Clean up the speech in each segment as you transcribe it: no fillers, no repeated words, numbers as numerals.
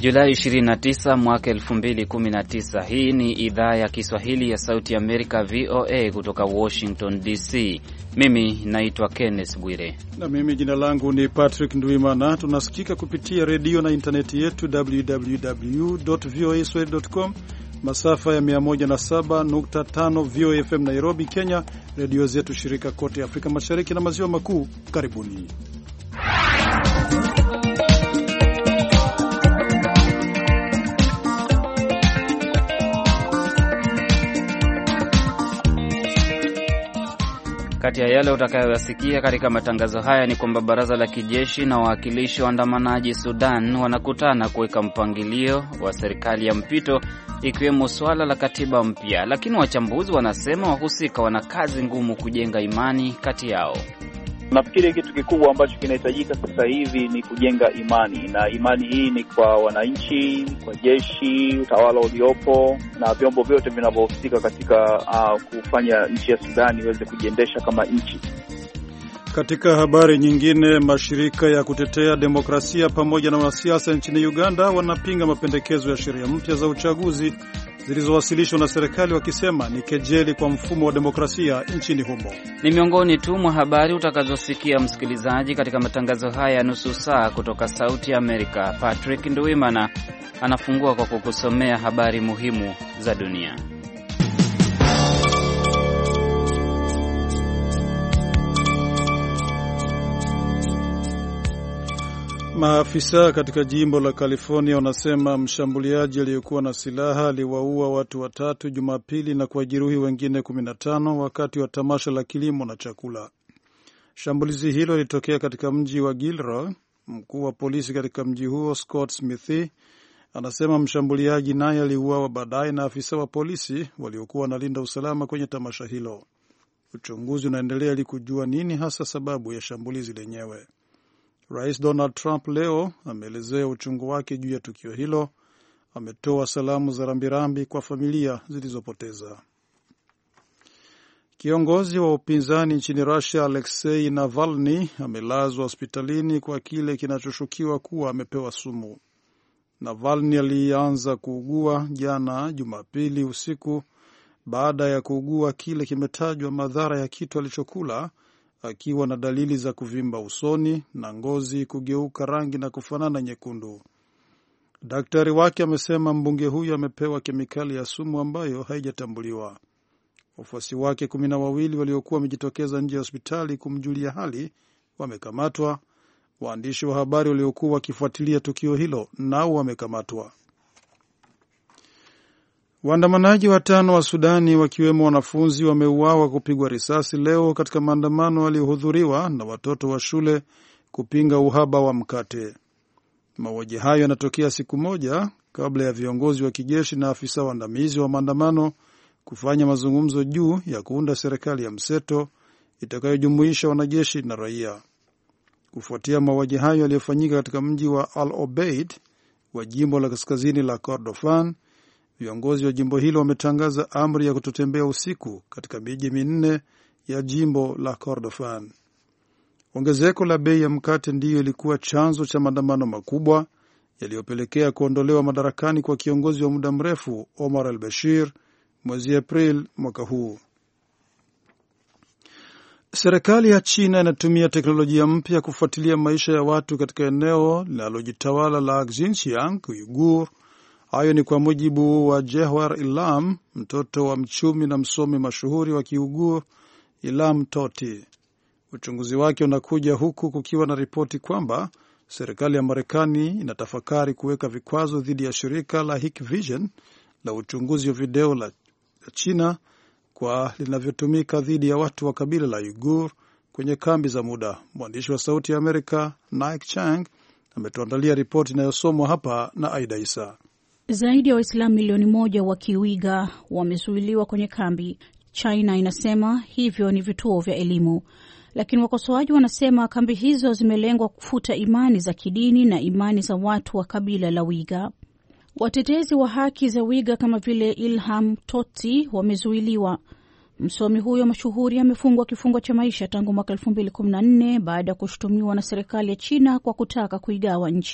Julai 29 mwaka 2019. Hii ni idhaa ya Kiswahili ya Sauti ya Amerika, VOA, kutoka Washington DC. Mimi naitwa Kenneth Bwire. Na mimi jina langu ni Patrick Ndwimana. Tunasikika kupitia redio na intaneti yetu www.voaswahili.com, masafa ya 107.5 VOA FM Nairobi, Kenya, redio zetu shirika kote Afrika Mashariki na Maziwa Makuu. Karibuni. Kati ya yale utakayoyasikia katika matangazo haya ni kwamba baraza la kijeshi na wawakilishi waandamanaji Sudan wanakutana kuweka mpangilio wa serikali ya mpito, ikiwemo swala la katiba mpya, lakini wachambuzi wanasema wahusika wana kazi ngumu kujenga imani kati yao. Nafikiri kitu kikubwa ambacho kinahitajika sasa hivi ni kujenga imani, na imani hii ni kwa wananchi, kwa jeshi, utawala uliopo na vyombo vyote vinavyohusika katika kufanya nchi ya Sudan iweze kujiendesha kama nchi. Katika habari nyingine, mashirika ya kutetea demokrasia pamoja na wanasiasa nchini Uganda wanapinga mapendekezo ya sheria mpya za uchaguzi zilizowasilishwa na serikali, wakisema ni kejeli kwa mfumo wa demokrasia nchini humo. Ni miongoni tu mwa habari utakazosikia, msikilizaji, katika matangazo haya ya nusu saa kutoka Sauti ya Amerika. Patrick Ndwimana anafungua kwa kukusomea habari muhimu za dunia. Maafisa katika jimbo la California wanasema mshambuliaji aliyekuwa na silaha aliwaua watu watatu Jumapili na kuwajeruhi wengine 15 wakati wa tamasha la kilimo na chakula. Shambulizi hilo lilitokea katika mji wa Gilroy. Mkuu wa polisi katika mji huo, Scott Smithy, anasema mshambuliaji naye aliuawa baadaye na afisa wa polisi waliokuwa wanalinda usalama kwenye tamasha hilo. Uchunguzi unaendelea ili kujua nini hasa sababu ya shambulizi lenyewe. Rais Donald Trump leo ameelezea uchungu wake juu ya tukio hilo. Ametoa salamu za rambirambi kwa familia zilizopoteza. Kiongozi wa upinzani nchini Russia, Alexei Navalny, amelazwa hospitalini kwa kile kinachoshukiwa kuwa amepewa sumu. Navalny alianza kuugua jana Jumapili usiku baada ya kuugua kile kimetajwa madhara ya kitu alichokula, akiwa na dalili za kuvimba usoni na ngozi kugeuka rangi na kufanana nyekundu. Daktari wake amesema mbunge huyo amepewa kemikali ya sumu ambayo haijatambuliwa. Wafuasi wake 12 waliokuwa wamejitokeza nje ya hospitali kumjulia hali wamekamatwa. Waandishi wa habari waliokuwa wakifuatilia tukio hilo nao wamekamatwa. Waandamanaji 5 wa Sudani, wakiwemo wanafunzi, wameuawa kupigwa risasi leo katika maandamano yaliyohudhuriwa na watoto wa shule kupinga uhaba wa mkate. Mauaji hayo yanatokea siku moja kabla ya viongozi wa kijeshi na afisa waandamizi wa maandamano kufanya mazungumzo juu ya kuunda serikali ya mseto itakayojumuisha wanajeshi na raia. Kufuatia mauaji hayo yaliyofanyika katika mji wa Al Obeid wa jimbo la kaskazini la Kordofan, viongozi wa jimbo hilo wametangaza amri ya kutotembea usiku katika miji 4 ya jimbo la Kordofan. Ongezeko la bei ya mkate ndiyo ilikuwa chanzo cha maandamano makubwa yaliyopelekea kuondolewa madarakani kwa kiongozi wa muda mrefu Omar al-Bashir mwezi April mwaka huu. Serikali ya China inatumia teknolojia mpya kufuatilia maisha ya watu katika eneo linalojitawala la Xinjiang, Uyghur. Hayo ni kwa mujibu wa Jehwar Ilam, mtoto wa mchumi na msomi mashuhuri wa Kiugur Ilam Toti. Uchunguzi wake unakuja huku kukiwa na ripoti kwamba serikali ya Marekani inatafakari kuweka vikwazo dhidi ya shirika la Hikvision la uchunguzi wa video la China kwa linavyotumika dhidi ya watu wa kabila la Uyghur kwenye kambi za muda. Mwandishi wa Sauti ya Amerika Nike Chang ametuandalia ripoti inayosomwa hapa na Aida Isa. Zaidi ya Waislamu milioni 1 wa Kiuiga wamezuiliwa kwenye kambi. China inasema hivyo ni vituo vya elimu, lakini wakosoaji wanasema kambi hizo zimelengwa kufuta imani za kidini na imani za watu wa kabila la Uiga. Watetezi wa haki za Uiga kama vile Ilham Toti wamezuiliwa. Msomi huyo mashuhuri amefungwa kifungo cha maisha tangu mwaka 2014 baada ya kushutumiwa na serikali ya China kwa kutaka kuigawa nchi.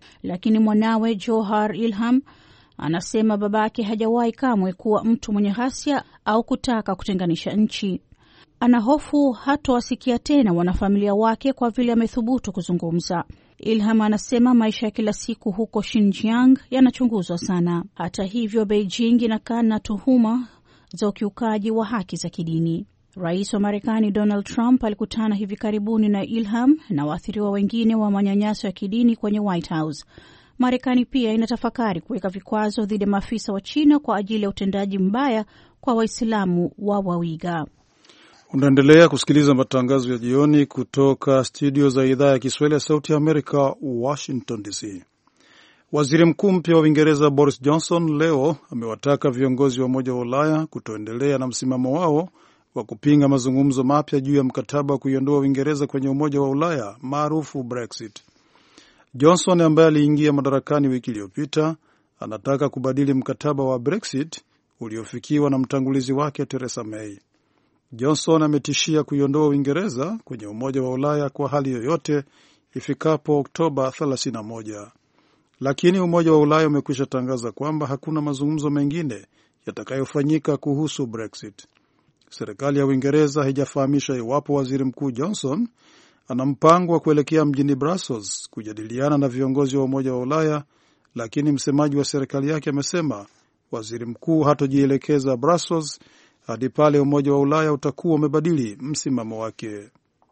Lakini mwanawe Johar Ilham anasema babake hajawahi kamwe kuwa mtu mwenye ghasia au kutaka kutenganisha nchi. Ana hofu hatowasikia tena wanafamilia wake kwa vile amethubutu kuzungumza. Ilham anasema maisha ya kila siku huko Xinjiang yanachunguzwa sana. Hata hivyo, Beijing inakana tuhuma za ukiukaji wa haki za kidini. Rais wa Marekani Donald Trump alikutana hivi karibuni na Ilham na waathiriwa wengine wa manyanyaso ya kidini kwenye White House. Marekani pia inatafakari kuweka vikwazo dhidi ya maafisa wa China kwa ajili ya utendaji mbaya kwa Waislamu wa Wawiga. Unaendelea kusikiliza matangazo ya jioni kutoka studio za idhaa ya Kiswahili ya Sauti ya Amerika, Washington DC. Waziri Mkuu mpya wa Uingereza Boris Johnson leo amewataka viongozi wa Umoja wa Ulaya kutoendelea na msimamo wao wa kupinga mazungumzo mapya juu ya mkataba wa kuiondoa Uingereza kwenye Umoja wa Ulaya maarufu Brexit. Johnson ambaye aliingia madarakani wiki iliyopita anataka kubadili mkataba wa Brexit uliofikiwa na mtangulizi wake Theresa May. Johnson ametishia kuiondoa Uingereza kwenye Umoja wa Ulaya kwa hali yoyote ifikapo Oktoba 31. Lakini Umoja wa Ulaya umekwisha tangaza kwamba hakuna mazungumzo mengine yatakayofanyika kuhusu Brexit. Serikali ya Uingereza haijafahamisha iwapo Waziri Mkuu Johnson ana mpango wa kuelekea mjini Brussels kujadiliana na viongozi wa Umoja wa Ulaya, lakini msemaji wa serikali yake amesema waziri mkuu hatojielekeza Brussels hadi pale Umoja wa Ulaya utakuwa umebadili msimamo wake.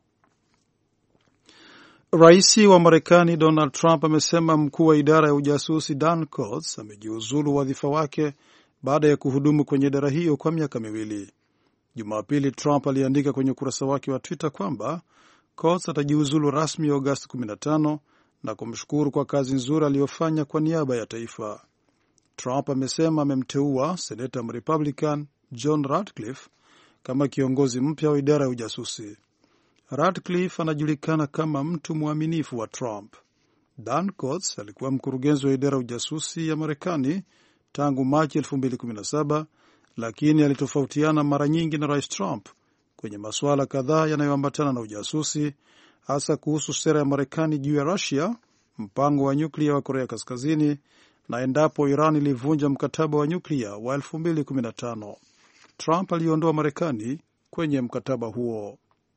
Rais wa Marekani Donald Trump amesema mkuu wa idara ya ujasusi Dan Coats amejiuzulu wadhifa wake baada ya kuhudumu kwenye idara hiyo kwa miaka 2. Jumapili, Trump aliandika kwenye ukurasa wake wa Twitter kwamba Coats atajiuzulu rasmi Agosti 15 na kumshukuru kwa kazi nzuri aliyofanya kwa niaba ya taifa. Trump amesema amemteua seneta Republican John Ratcliffe kama kiongozi mpya wa idara ya ujasusi. Ratcliffe anajulikana kama mtu mwaminifu wa Trump. Dan Coats alikuwa mkurugenzi wa idara ya ujasusi ya Marekani tangu Machi 2017, lakini alitofautiana mara nyingi na Rais Trump kwenye masuala kadhaa yanayoambatana na ujasusi, hasa kuhusu sera ya Marekani juu ya Russia, mpango wa nyuklia wa Korea Kaskazini na endapo Iran ilivunja mkataba wa nyuklia wa 2015. Trump aliondoa Marekani kwenye mkataba huo.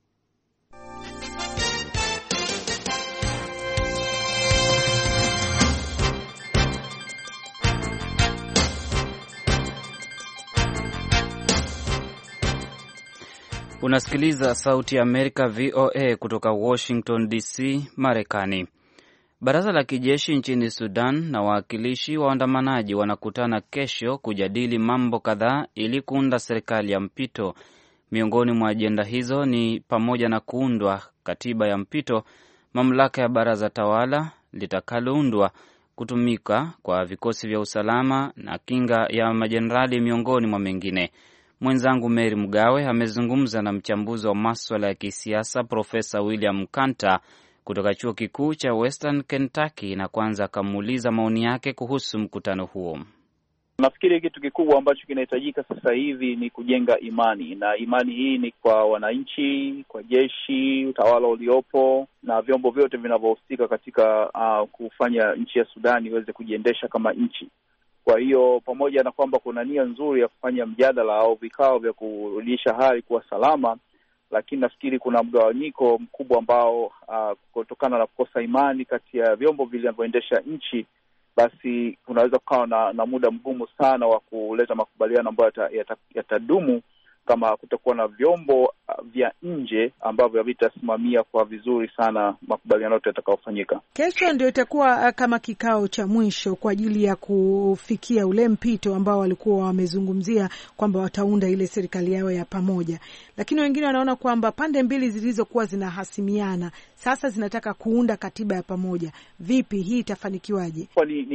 Unasikiliza Sauti ya Amerika, VOA, kutoka Washington DC, Marekani. Baraza la kijeshi nchini Sudan na wawakilishi wa waandamanaji wanakutana kesho kujadili mambo kadhaa ili kuunda serikali ya mpito. Miongoni mwa ajenda hizo ni pamoja na kuundwa katiba ya mpito, mamlaka ya baraza tawala litakaloundwa, kutumika kwa vikosi vya usalama na kinga ya majenerali, miongoni mwa mengine. Mwenzangu Mary Mgawe amezungumza na mchambuzi wa masuala ya kisiasa Profesa William Kanta kutoka chuo kikuu cha Western Kentucky, na kwanza akamuuliza maoni yake kuhusu mkutano huo. Nafikiri kitu kikubwa ambacho kinahitajika sasa hivi ni kujenga imani, na imani hii ni kwa wananchi, kwa jeshi, utawala uliopo na vyombo vyote vinavyohusika katika kufanya nchi ya Sudan iweze kujiendesha kama nchi. Kwa hiyo pamoja na kwamba kuna nia nzuri ya kufanya mjadala au vikao vya kurudisha hali kuwa salama, lakini nafikiri kuna mgawanyiko mkubwa ambao kutokana na kukosa imani kati ya vyombo vinavyoendesha nchi, basi kunaweza kukawa na muda mgumu sana wa kuleta makubaliano ambayo yatadumu kama kutakuwa na vyombo vya nje ambavyo vitasimamia kwa vizuri sana makubaliano yote yatakayofanyika. Kesho ndio itakuwa kama kikao cha mwisho kwa ajili ya kufikia ule mpito ambao walikuwa wamezungumzia kwamba wataunda ile serikali yao ya pamoja. Lakini wengine wanaona kwamba pande mbili zilizokuwa zinahasimiana sasa zinataka kuunda katiba ya pamoja. Vipi hii itafanikiwaje?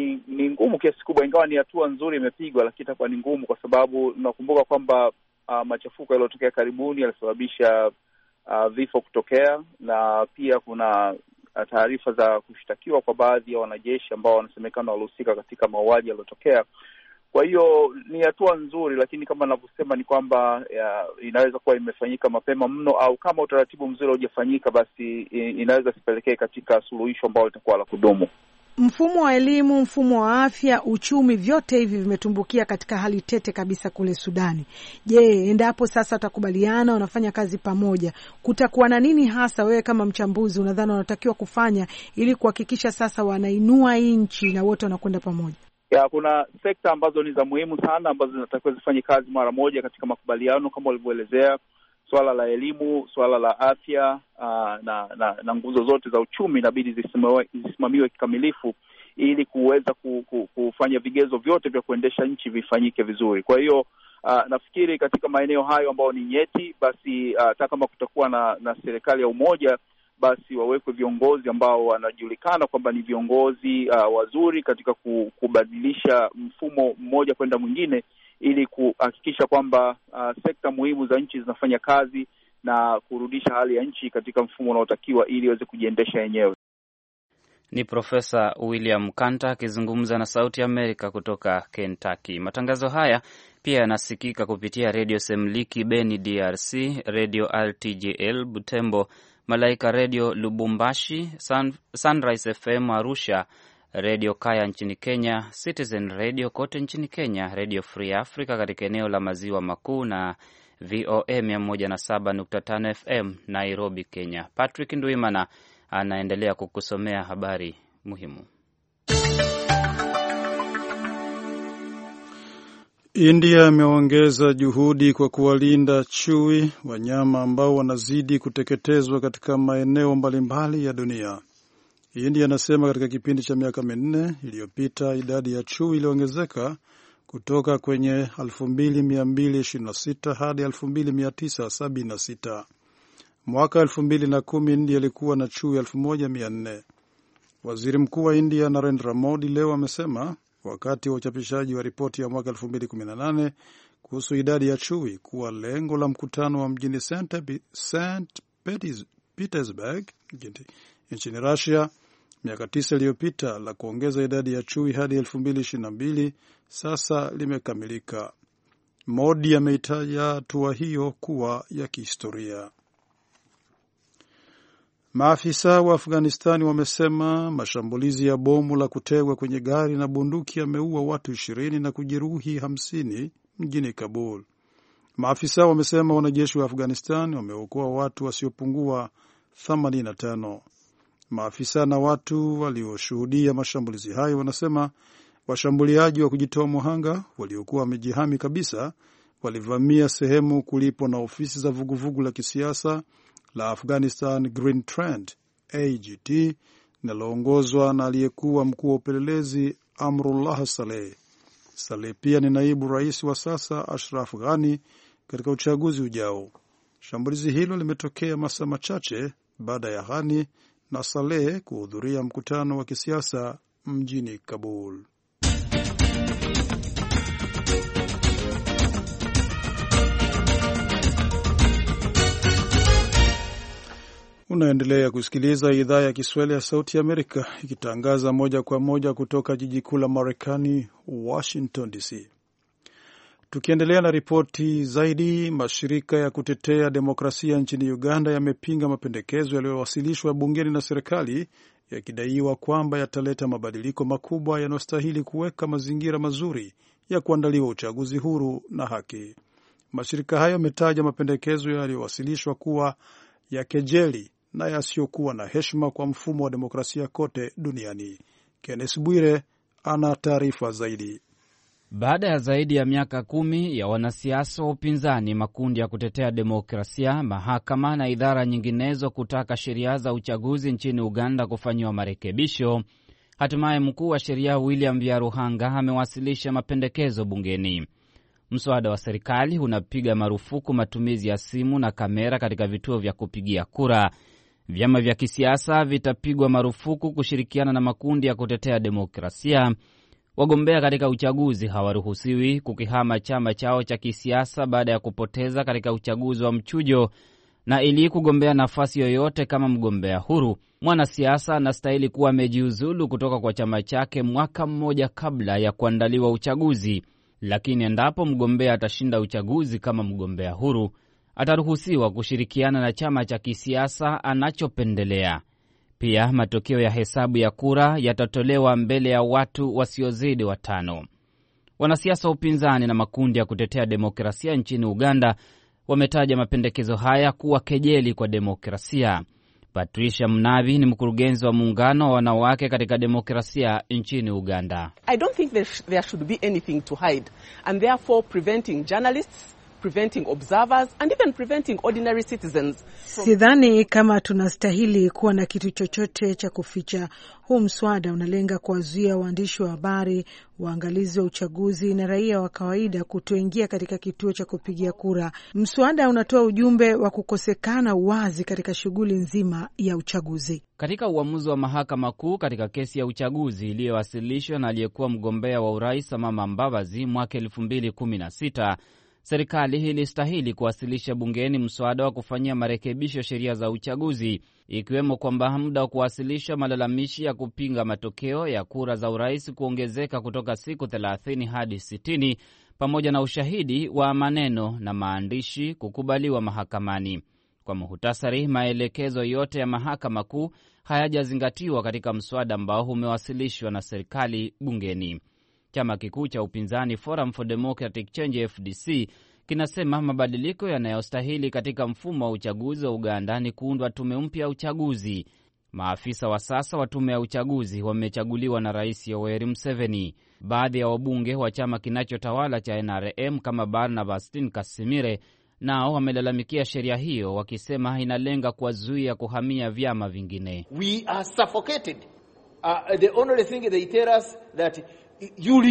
Ni ngumu kiasi kubwa, ingawa ni hatua nzuri imepigwa, lakini itakuwa ni ngumu kwa sababu nakumbuka kwamba machafuko yaliyotokea karibuni yalisababisha vifo kutokea, na pia kuna taarifa za kushtakiwa kwa baadhi ya wanajeshi ambao wanasemekana walihusika katika mauaji yaliyotokea. Kwa hiyo ni hatua nzuri, lakini kama ninavyosema ni kwamba inaweza kuwa imefanyika mapema mno, au kama utaratibu mzuri haujafanyika, basi inaweza sipelekee katika suluhisho ambalo litakuwa la kudumu. Mfumo wa elimu, mfumo wa afya, uchumi, vyote hivi vimetumbukia katika hali tete kabisa kule Sudani. Je, endapo sasa watakubaliana, wanafanya kazi pamoja, kutakuwa na nini hasa, wewe kama mchambuzi unadhani wanatakiwa kufanya ili kuhakikisha sasa wanainua nchi na wote wanakwenda pamoja? Kuna sekta ambazo ni za muhimu sana ambazo zinatakiwa zifanye kazi mara moja katika makubaliano kama walivyoelezea. Swala la elimu, swala la afya na nguzo zote za uchumi inabidi zisimamiwe kikamilifu ili kuweza kufanya vigezo vyote vya kuendesha nchi vifanyike vizuri. Kwa hiyo nafikiri katika maeneo hayo ambayo ni nyeti, basi hata kama kutakuwa na serikali ya umoja, basi wawekwe viongozi ambao wanajulikana kwamba ni viongozi wazuri katika kubadilisha mfumo mmoja kwenda mwingine, ili kuhakikisha kwamba sekta muhimu za nchi zinafanya kazi na kurudisha hali ya nchi katika mfumo unaotakiwa ili iweze kujiendesha yenyewe. Ni Profesa William Kanta akizungumza na Sauti ya Amerika kutoka Kentucky. Matangazo haya pia yanasikika kupitia Radio Semliki Beni DRC, Radio RTGL Butembo, Malaika Radio Lubumbashi, Sunrise FM Arusha, Radio Kaya nchini Kenya, Citizen Radio kote nchini Kenya, Radio Free Africa katika eneo la Maziwa Makuu na VOA 107.5 FM Nairobi, Kenya. Patrick Ndwimana anaendelea kukusomea habari muhimu. India imeongeza juhudi kwa kuwalinda chui, wanyama ambao wanazidi kuteketezwa katika maeneo mbalimbali ya dunia. India inasema katika kipindi cha miaka 4 iliyopita idadi ya chui iliongezeka kutoka kwenye 2226 hadi 2976. Mwaka 2010 India ilikuwa na chui 1400. Waziri Mkuu wa India Narendra Modi leo amesema wakati wa uchapishaji wa ripoti ya mwaka 2018 kuhusu idadi ya chui kuwa lengo la mkutano wa mjini St. Petersburg nchini Russia miaka 9 iliyopita la kuongeza idadi ya chui hadi 2022 sasa limekamilika. Modi ameitaja hatua hiyo kuwa ya kihistoria. Maafisa wa Afghanistani wamesema mashambulizi ya bomu la kutegwa kwenye gari na bunduki yameua watu 20 na kujeruhi 50 mjini Kabul. Maafisa wamesema wanajeshi wa Afghanistan wameokoa watu wasiopungua 85. Maafisa na watu walioshuhudia mashambulizi hayo wanasema washambuliaji wa kujitoa muhanga waliokuwa wamejihami kabisa walivamia sehemu kulipo na ofisi za vuguvugu la kisiasa la Afghanistan Green Trend AGT linaloongozwa na aliyekuwa mkuu wa upelelezi Amrullah Saleh. Saleh pia ni naibu rais wa sasa Ashraf Ghani katika uchaguzi ujao. Shambulizi hilo limetokea masaa machache baada ya Ghani na Saleh kuhudhuria mkutano wa kisiasa mjini Kabul. Unaendelea kusikiliza idhaa ya Kiswahili ya Sauti ya Amerika ikitangaza moja kwa moja kutoka jiji kuu la Marekani, Washington DC. Tukiendelea na ripoti zaidi, mashirika ya kutetea demokrasia nchini Uganda yamepinga mapendekezo yaliyowasilishwa bungeni na serikali yakidaiwa kwamba yataleta mabadiliko makubwa yanayostahili kuweka mazingira mazuri ya kuandaliwa uchaguzi huru na haki. Mashirika hayo yametaja mapendekezo yaliyowasilishwa kuwa ya kejeli na yasiyokuwa na heshima kwa mfumo wa demokrasia kote duniani. Kenneth Bwire ana taarifa zaidi. Baada ya zaidi ya miaka 10 ya wanasiasa wa upinzani, makundi ya kutetea demokrasia, mahakama na idara nyinginezo kutaka sheria za uchaguzi nchini Uganda kufanyiwa marekebisho, hatimaye mkuu wa sheria William Byaruhanga amewasilisha mapendekezo bungeni. Mswada wa serikali unapiga marufuku matumizi ya simu na kamera katika vituo vya kupigia kura. Vyama vya kisiasa vitapigwa marufuku kushirikiana na makundi ya kutetea demokrasia. Wagombea katika uchaguzi hawaruhusiwi kukihama chama chao cha kisiasa baada ya kupoteza katika uchaguzi wa mchujo, na ili kugombea nafasi yoyote kama mgombea huru, mwanasiasa anastahili kuwa amejiuzulu kutoka kwa chama chake mwaka mmoja kabla ya kuandaliwa uchaguzi. Lakini endapo mgombea atashinda uchaguzi kama mgombea huru, ataruhusiwa kushirikiana na chama cha kisiasa anachopendelea. Pia matokeo ya hesabu ya kura yatatolewa mbele ya watu wasiozidi 5. Wanasiasa wa upinzani na makundi ya kutetea demokrasia nchini Uganda wametaja mapendekezo haya kuwa kejeli kwa demokrasia. Patricia Mnavi ni mkurugenzi wa muungano wa wanawake katika demokrasia nchini Uganda. I don't think there should be anything to hide, and therefore preventing journalists, preventing observers and even preventing ordinary citizens. Sidhani kama tunastahili kuwa na kitu chochote cha kuficha. Huu mswada unalenga kuwazuia waandishi wa habari, waangalizi wa uchaguzi na raia wa kawaida kutoingia katika kituo cha kupigia kura. Mswada unatoa ujumbe wa kukosekana uwazi katika shughuli nzima ya uchaguzi. Katika uamuzi wa mahakama kuu katika kesi ya uchaguzi iliyowasilishwa na aliyekuwa mgombea wa urais Amama Mbabazi mwaka 2016, serikali ilistahili kuwasilisha bungeni mswada wa kufanyia marekebisho sheria za uchaguzi, ikiwemo kwamba muda wa kuwasilisha malalamishi ya kupinga matokeo ya kura za urais kuongezeka kutoka siku 30 hadi 60, pamoja na ushahidi wa maneno na maandishi kukubaliwa mahakamani. Kwa muhtasari, maelekezo yote ya mahakama kuu hayajazingatiwa katika mswada ambao umewasilishwa na serikali bungeni. Chama kikuu cha upinzani Forum for Democratic Change FDC kinasema mabadiliko yanayostahili katika mfumo wa uchaguzi wa Uganda ni kuundwa tume mpya ya uchaguzi. Maafisa wa sasa wa tume ya uchaguzi wamechaguliwa na Rais Yoweri Museveni. Baadhi ya wabunge wa chama kinachotawala cha NRM kama Barnabas Kasimire nao wamelalamikia sheria hiyo, wakisema inalenga kuwazuia kuhamia vyama vingine. We are suffocated. The only thing they tell us that you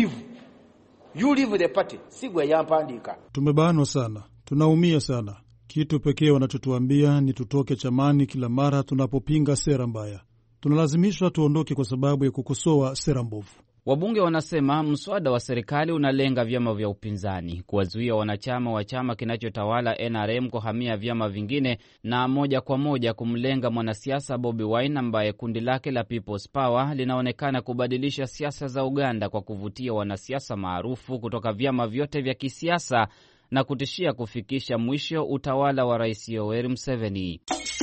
leave the party. Sigwe yampandika. Tumebanwa sana, tunaumia sana. Kitu pekee wanachotuambia ni tutoke chamani kila mara tunapopinga sera mbaya. Tunalazimishwa tuondoke kwa sababu ya kukosoa sera mbovu. Wabunge wanasema mswada wa serikali unalenga vyama vya upinzani, kuwazuia wanachama wa chama kinachotawala NRM kuhamia vyama vingine, na moja kwa moja kumlenga mwanasiasa Bobi Wine ambaye kundi lake la People's Power linaonekana kubadilisha siasa za Uganda kwa kuvutia wanasiasa maarufu kutoka vyama vyote vya kisiasa na kutishia kufikisha mwisho utawala wa Rais Yoweri Museveni.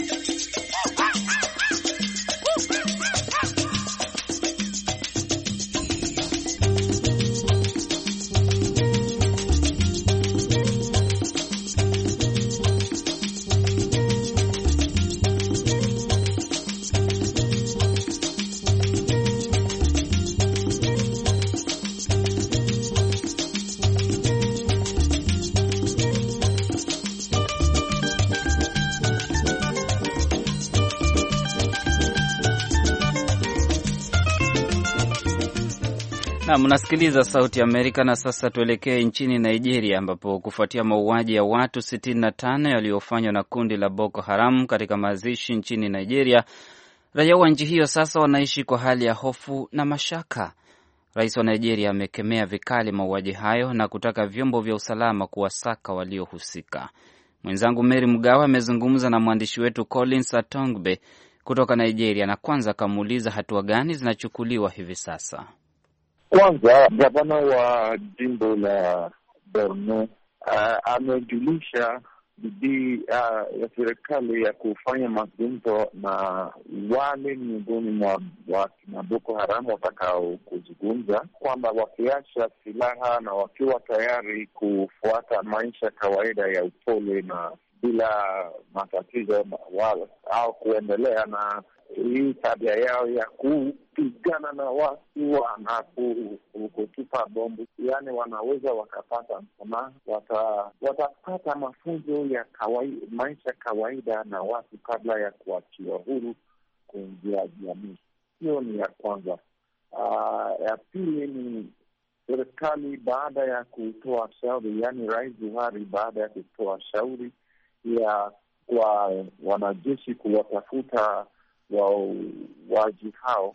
Na mnasikiliza Sauti Amerika. Na sasa tuelekee nchini Nigeria, ambapo kufuatia mauaji ya watu 65 yaliyofanywa na kundi la Boko Haram katika mazishi nchini Nigeria, raia wa nchi hiyo sasa wanaishi kwa hali ya hofu na mashaka. Rais wa Nigeria amekemea vikali mauaji hayo na kutaka vyombo vya usalama kuwasaka waliohusika. Mwenzangu Mary Mgawa amezungumza na mwandishi wetu Collins Atongbe kutoka Nigeria, na kwanza akamuuliza hatua gani zinachukuliwa hivi sasa. Kwanza, gavana wa jimbo la Borno amejulisha bidii ya serikali ya kufanya mazungumzo na wale miongoni mwa wakina Boko Haram watakao kuzungumza, kwamba wakiacha silaha na wakiwa tayari kufuata maisha kawaida ya upole na bila matatizo au kuendelea na hii tabia yao ya kupigana na watu na kutupa bombu. Yani wanaweza wakapata msamaha, watapata mafunzo ya maisha kawaida na watu kabla ya kuachiwa huru kuingia jamii. Hiyo ni ya kwanza. Ya pili ni serikali baada ya kutoa shauri, yani Rais Buhari baada ya kutoa shauri ya kwa wanajeshi kuwatafuta wauaji hao,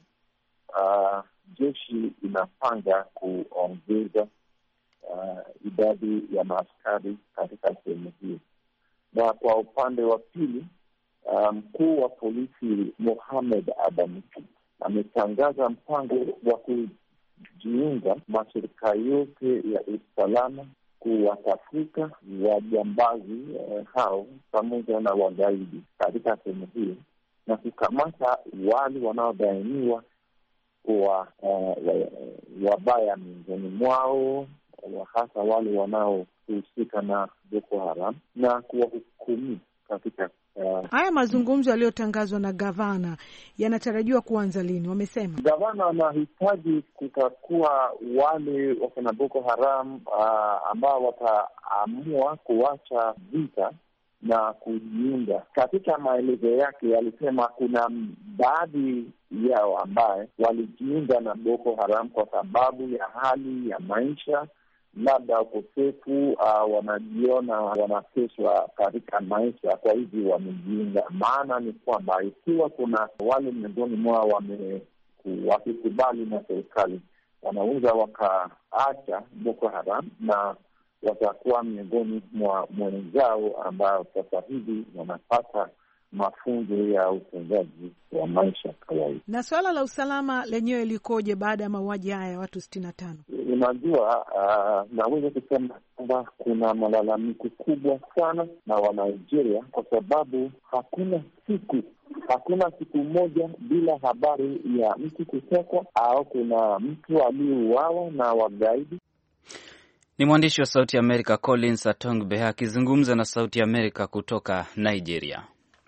jeshi inapanga kuongeza idadi ya maaskari katika sehemu hiyo. Na kwa upande wa pili, mkuu wa polisi Mohamed Adamu ametangaza mpango wa kujiunga mashirika yote ya usalama kuwatafuta wajambazi hao pamoja na wagaidi katika sehemu hiyo, na kukamata wale wanaodhaniwa kuwa wabaya miongoni mwao, hasa wale wanaohusika na Boko Haram, na kuwahukumu katika haya mazungumzo yaliyotangazwa na gavana yanatarajiwa kuanza lini? Wamesema gavana anahitaji kutakuwa wale wakina Boko Haram ambao wataamua kuacha vita na kujiunga. Katika maelezo yake alisema kuna baadhi yao ambaye walijiunga na Boko Haram kwa sababu ya hali ya maisha, labda ukosefu, wanajiona wanateswa katika maisha, kwa hivyo wamejiunga. Maana ni kwamba ikiwa kuna wale miongoni mwao wakikubali na serikali, wanaweza wakaacha Boko Haram na watakuwa miongoni mwa mwenzao ambao sasa hivi wanapata mafunzo ya utendaji wa maisha kawaida. Na swala la usalama lenyewe likoje baada ya mauaji haya ya watu 65? Unajua, naweza kusema kwamba kuna malalamiko kubwa sana na wa Nigeria, kwa sababu hakuna siku moja bila habari ya mtu kutekwa au kuna mtu aliyeuawa na wagaidi. Ni mwandishi wa Sauti ya Amerika Collins Atongbe akizungumza na Sauti ya Amerika kutoka Nigeria.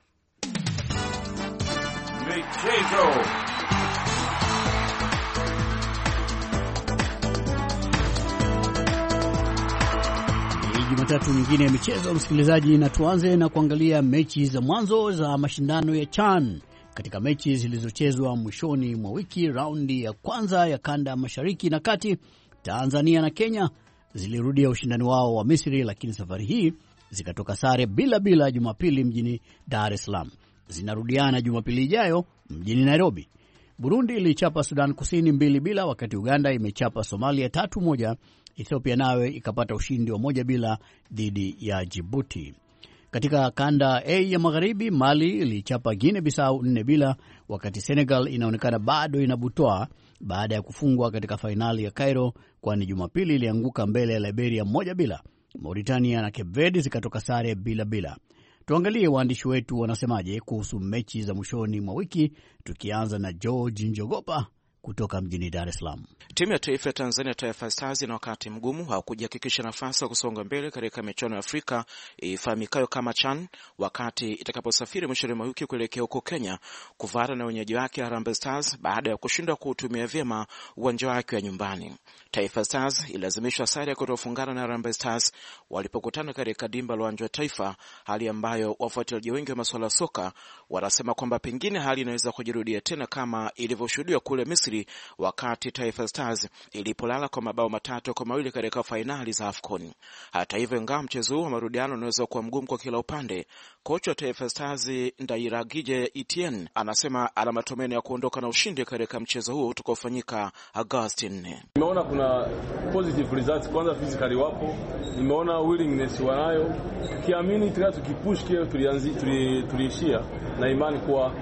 Michezo. Jumatatu nyingine ya michezo, msikilizaji, na tuanze na kuangalia mechi za mwanzo za mashindano ya CHAN. Katika mechi zilizochezwa mwishoni mwa wiki, raundi ya kwanza ya kanda mashariki na kati, Tanzania na Kenya zilirudia ushindani wao wa Misri, lakini safari hii zikatoka sare bila Jumapili mjini Dar es Salaam. Zinarudiana Jumapili ijayo mjini Nairobi. Burundi ilichapa Sudan Kusini 2-0, wakati Uganda imechapa Somalia 3-1. Ethiopia nawe ikapata ushindi wa 1-0 dhidi ya Djibouti. Katika kanda A ya magharibi, Mali ilichapa Guinea Bissau 4-0, wakati Senegal inaonekana bado inabutoa baada ya kufungwa katika fainali ya Cairo, kwani Jumapili ilianguka mbele ya Liberia 1-0. Mauritania na Cape Verde zikatoka sare 0-0. Tuangalie waandishi wetu wanasemaje kuhusu mechi za mwishoni mwa wiki, tukianza na George Njogopa kutoka mjini Dar es Salaam. Timu ya taifa ya Tanzania, Taifa Stars, ina wakati mgumu haukujihakikisha nafasi ya kusonga mbele katika michuano ya Afrika ifahamikayo kama CHAN, wakati itakaposafiri mwishoni mwa wiki kuelekea huko Kenya kuvara na wenyeji wake Harambee Stars baada ya kushindwa kuutumia vyema uwanja wake wa nyumbani. Taifa Stars ilazimishwa sare ya kutofungana na Harambee Stars walipokutana katika dimba la uwanja wa Taifa, hali ambayo wafuatiliaji wengi wa masuala ya soka wanasema kwamba pengine hali inaweza kujirudia tena kama ilivyoshuhudiwa kule Misri wakati Taifa Stars ilipolala kwa mabao 3-2 katika fainali za AFCON. Hata hivyo, ingawa mchezo huu wa marudiano unaweza kuwa mgumu kwa kila upande, kocha wa Taifa Stars Ndairagije Etienne anasema ana matumaini ya kuondoka na ushindi katika mchezo huu utakaofanyika Agosti 4. Nimeona kuna positive results, kwanza physically wapo, nimeona willingness wanayo, kiamini tukipush kile tuliishia na imani kwa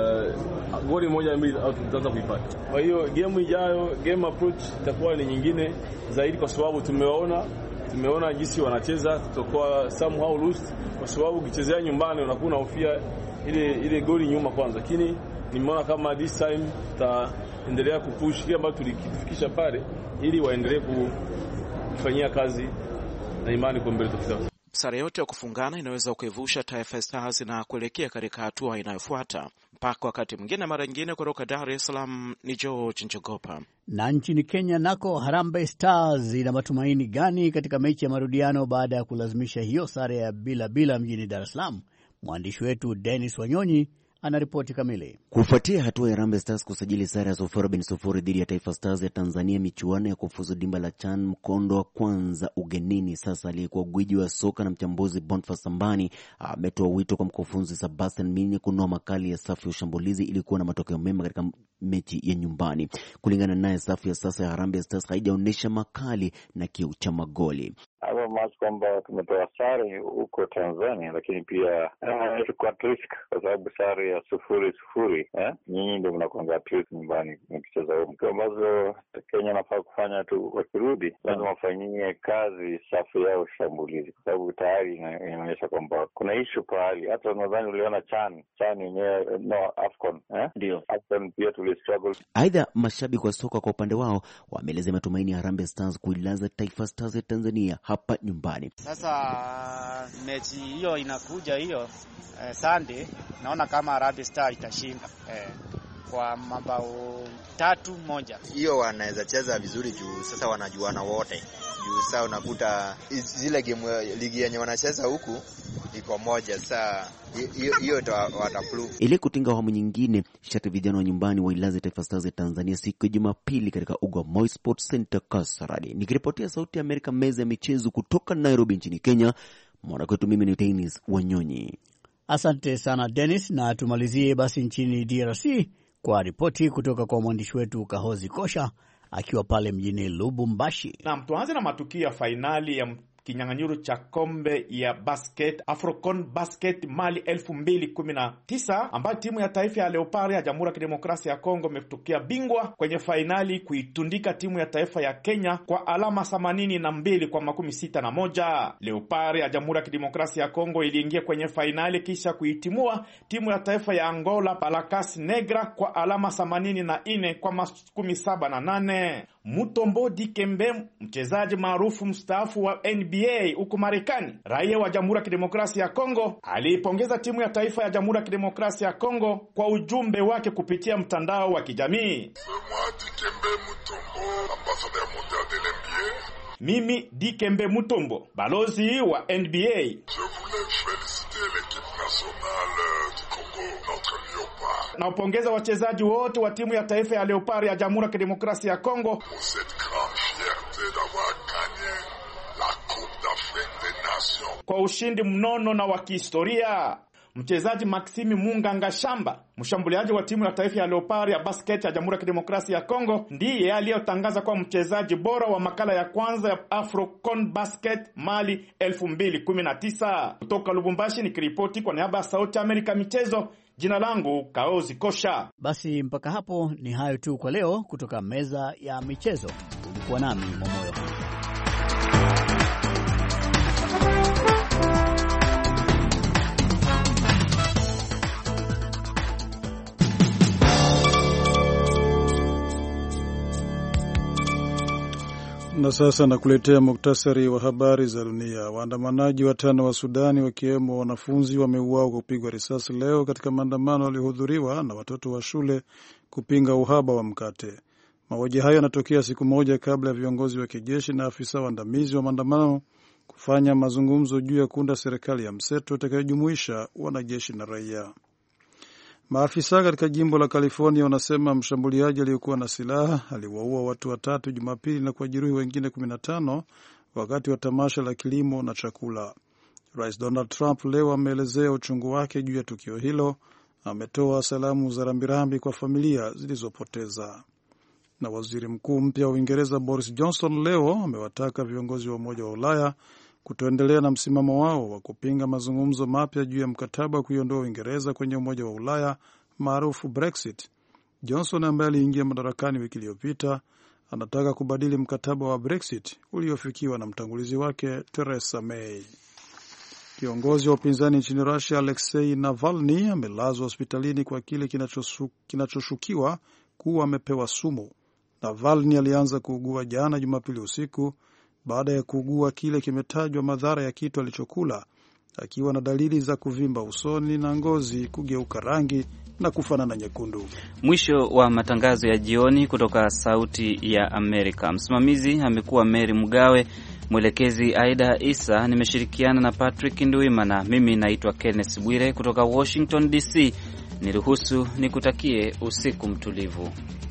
goli 1-2 au tutaanza kuipata. Kwa hiyo game ijayo, game approach itakuwa ni nyingine zaidi, kwa sababu tumeona jinsi wanacheza, tutakuwa somehow lost, kwa sababu ukichezea nyumbani unakuwa unahofia ile goli nyuma kwanza, lakini nimeona kama this time taendelea kupush kile ambacho tulikifikisha pale, ili waendelee kufanyia kazi na imani kwa mbele tukisema. Sare yote ya kufungana inaweza kuivusha Taifa Stars na kuelekea katika hatua inayofuata. Mpaka wakati mwingine, mara nyingine, kutoka Dar es Salaam ni George Njogopa. Na nchini Kenya nako, Harambee Stars ina matumaini gani katika mechi ya marudiano baada ya kulazimisha hiyo sare ya 0-0 mjini Dar es Salaam? Mwandishi wetu Dennis Wanyonyi anaripoti kamili. Kufuatia hatua ya Harambee Stars kusajili sare ya 0-0 dhidi ya Taifa Stars ya Tanzania michuano ya kufuzu dimba la CHAN mkondo wa kwanza ugenini, sasa aliyekuwa gwiji wa soka na mchambuzi Boniface Sambani ametoa wito kwa mkufunzi Sebastian Minyi kunoa makali ya safu ya ushambulizi ili kuwa na matokeo mema katika mechi ya nyumbani. Kulingana naye, safu ya sasa ya Harambee Stars haijaonyesha makali na kiu cha magoli. Hapo maana kwamba tumetoa sare huko Tanzania, lakini pia tulikuwa risk kwa sababu sare ya 0-0, nyinyi ndio mnakwanga at least nyumbani mkicheza huko. Kitu ambazo Kenya nafaa kufanya tu, wakirudi lazima wafanyie kazi safu yao shambulizi, kwa sababu tayari inaonyesha kwamba kuna issue pahali. Hata nadhani uliona CHAN yenyewe, AFCON, ndio AFCON pia tulistruggle. Aidha, mashabiki wa soka kwa upande wao wameeleza matumaini ya Harambee Stars kuilaza Taifa Stars ya Tanzania hapa nyumbani. Sasa mechi hiyo inakuja hiyo Sunday, naona kama Harambee Stars itashinda kwa mabao 3-1. Hiyo wanaweza cheza vizuri juu sasa wanajuana wote. Juu sasa unakuta zile game ligi yenye wanacheza huku iko moja, sasa hiyo wataprove. Ili kutinga awamu nyingine, shati vijana wa nyumbani wailaze Taifa Stars ya Tanzania siku ya Jumapili katika uga Moi Sports Center Kasarani. Nikiripotia Sauti ya Amerika, meza ya michezo kutoka Nairobi nchini Kenya, mwanakwetu mimi ni Dennis Wanyonyi. Asante sana Dennis, na tumalizie basi nchini DRC kwa ripoti kutoka kwa mwandishi wetu Kahozi Kosha akiwa pale mjini Lubumbashi. Na tuanze na matukio ya fainali ya kinyang'anyiro cha kombe ya basket Afrocon Basket Mali 2019, ambayo timu ya taifa ya Leopard ya Jamhuri ya Kidemokrasia ya Kongo imetokea bingwa kwenye fainali kuitundika timu ya taifa ya Kenya kwa alama 82 kwa 61. Leopard ya Jamhuri ya Kidemokrasia ya Kongo iliingia kwenye fainali kisha kuitimua timu ya taifa ya Angola Palacas Negra kwa alama 84 kwa 78. Mutombo Dikembe, mchezaji maarufu mstaafu wa NBA huko Marekani, raia wa Jamhuri ya Kidemokrasia ya Kongo, aliipongeza timu ya taifa ya Jamhuri ya Kidemokrasia ya Kongo kwa ujumbe wake kupitia mtandao wa kijamii. Mimi Dikembe Mutombo, balozi wa NBA, naupongeza wachezaji wote wa timu ya taifa ya Leopard ya Jamhuri ya Kidemokrasia ya Kongo kwa ushindi mnono na wa kihistoria. Mchezaji Maxime Munganga Shamba, mshambuliaji wa timu ya taifa ya Leopard ya basket ya Jamhuri ya Kidemokrasia ya Kongo, ndiye aliyotangaza kwa mchezaji bora wa makala ya kwanza ya Afrocon Basket Mali 2019. Kutoka Lubumbashi nikiripoti kwa niaba ya Sauti ya Amerika michezo, jina langu Kaozi Kosha. Basi mpaka hapo ni hayo tu kwa leo kutoka meza ya michezo. Ulikuwa nami Momoyo. Na sasa nakuletea muktasari wa habari za dunia. Waandamanaji 5 wa Sudani wakiwemo wanafunzi wameuawa kwa kupigwa risasi leo katika maandamano yaliyohudhuriwa na watoto wa shule kupinga uhaba wa mkate. Mauaji hayo yanatokea siku moja kabla ya viongozi wa kijeshi na afisa waandamizi wa maandamano kufanya mazungumzo juu ya kuunda serikali ya mseto itakayojumuisha wanajeshi na raia. Maafisa katika jimbo la California wanasema mshambuliaji aliyekuwa na silaha aliwaua watu 3 Jumapili na kujeruhi wengine 15 wakati wa tamasha la kilimo na chakula. Rais Donald Trump leo ameelezea uchungu wake juu ya tukio hilo. Ametoa salamu za rambirambi kwa familia zilizopoteza. Na waziri mkuu mpya wa Uingereza Boris Johnson leo amewataka viongozi wa Umoja wa Ulaya kutoendelea na msimamo wao wa kupinga mazungumzo mapya juu ya mkataba wa kuiondoa Uingereza kwenye Umoja wa Ulaya maarufu Brexit. Johnson ambaye aliingia madarakani wiki iliyopita anataka kubadili mkataba wa Brexit uliofikiwa na mtangulizi wake Theresa May. Kiongozi wa upinzani nchini Russia Alexei Navalny amelazwa hospitalini kwa kile kinachoshukiwa kuwa amepewa sumu. Navalny alianza kuugua jana Jumapili usiku baada ya kuugua kile kimetajwa madhara ya kitu alichokula, akiwa na dalili za kuvimba usoni na ngozi kugeuka rangi na kufanana nyekundu. Mwisho wa matangazo ya jioni kutoka Sauti ya Amerika. Msimamizi amekuwa Mary Mgawe, mwelekezi Aida Isa, nimeshirikiana na Patrick Nduimana. Mimi naitwa Kenneth Bwire kutoka Washington DC. Niruhusu nikutakie usiku mtulivu.